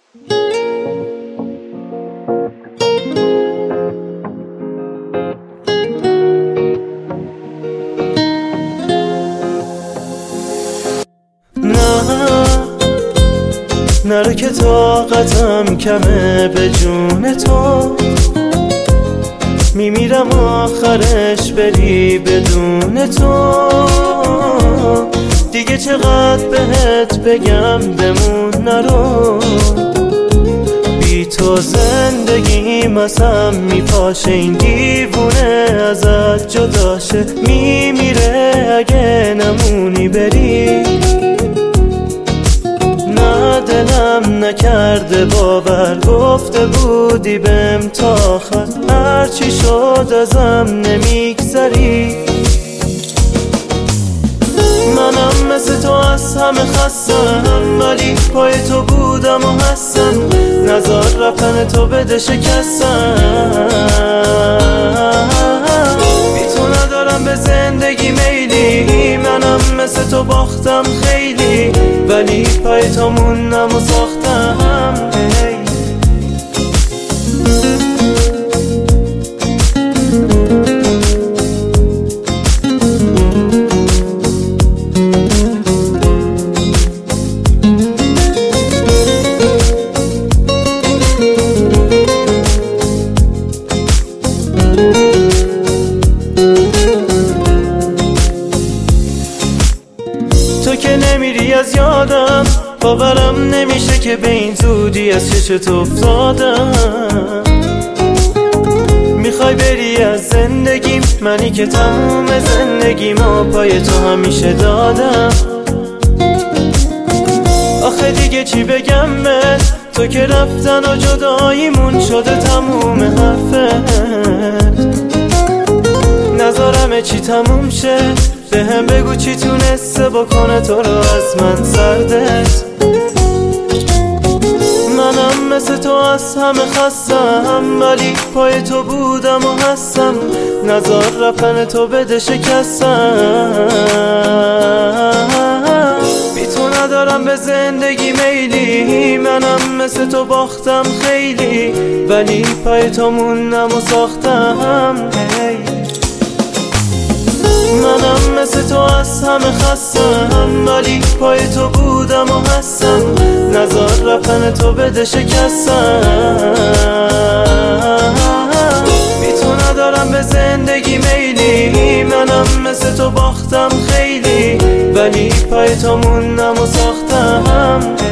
نرو که طاقتم کمه به جون تو، میمیرم آخرش بری بدون تو. دیگه چقدر بهت بگم بمون نرو، بی تو زندگیم اصلا میپاشه. این دیوونه ازت جداشه، میمیره اگه نمونی بری. نه دلم نکرده باور، گفته بودی بهم تا آخر، هرچی شد ازم نمیگذری. منم مثل تو از همه خستم، ولی پای تو بودم و هستم. نزار رفتن تو بده شکستم، بی تو ندارم به زندگی میلی. منم مثل تو باختم خیلی، ولی پای تو موندم و ساختم. تو که نمیری از یادم، باورم نمیشه که به این زودی از چشت افتادم. میخوای بری از زندگیم، منی که تموم زندگیمو پای تو همیشه دادم. آخه دیگه چی بگم بهت، تو که رفتن و جداییمون شده تموم حرفت. نذارم چی تموم شه، بهم بگو چی تونسته بکنه تو رو از من سردت. منم مثل تو از همه خستم، ولی پای تو بودم و هستم. نزار رفتن تو بده شکستم، بی تو ندارم به زندگی میلی. منم مثل تو باختم خیلی، ولی پای تو موندم و ساختم. منم مثل تو از همه خستم، ولی پای تو بودم و هستم. نزار رفتن تو بده شکستم، بی تو ندارم به زندگی میلی. منم مثل تو باختم خیلی، ولی پای تو موندم و ساختم.